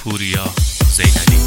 پوریا زینالی.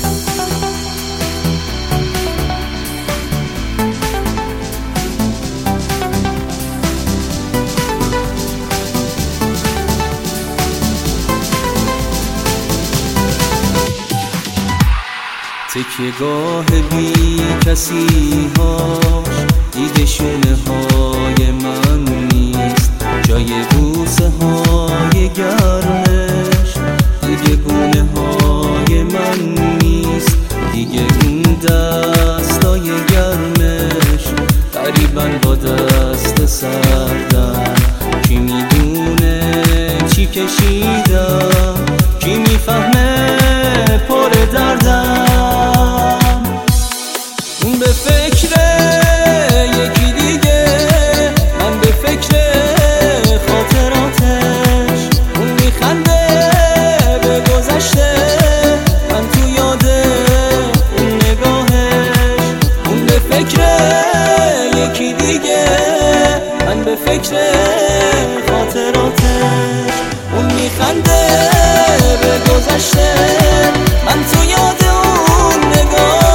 تکیه‌گاه بی کسی هاش دیگه شونه های من نیست، جای بوسه های گرمش دیگه گونه های من نیست، دیگه اون دستای گرمش قریباً با دست سردم. کی میدونه چی کشیدم، کی میفهمه پر دردم. اون به فکر یکی دیگه، من به فکر خاطراتش. اون میخنده به گذشته، من تو یاد اون نگاهش. اون به فکر یکی دیگه، من به فکر خاطراتش. اون میخنده به گذشته، من تو یاد اون نگاهش.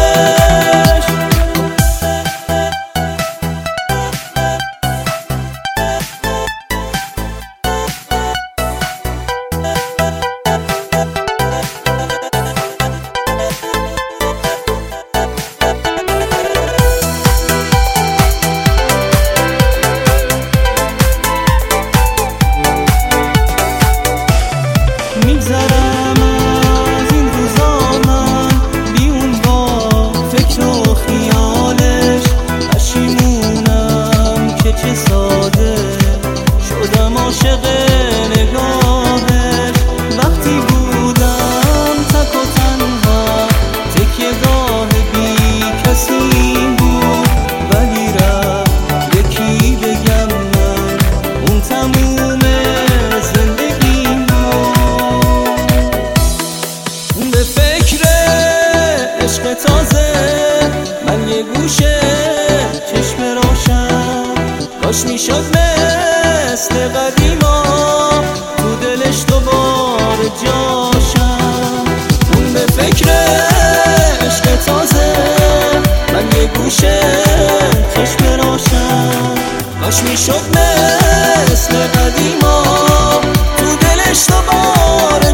میگذرم از این روزا من بی اون با فکر و خیالش. پشیمونم که چه ساده شدم عاشق نگاهش. وقتی بودم تک و تنها، تکیه‌گاه بی کسی بود، ولی رفت یکی بگم من اون تموم زندگیم بود. اون به فکر عشق تازه، من یه گوشه چشم روشن. کاش میشد مثل قدیما تو دلش دوباره جاشم. اون به فکر عشق تازه، من یه گوشه چشم روشن. کاش میشد مثل قدیما تو دلش دوباره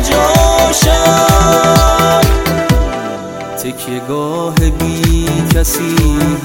جاشم. تکیه‌گاه بی کسی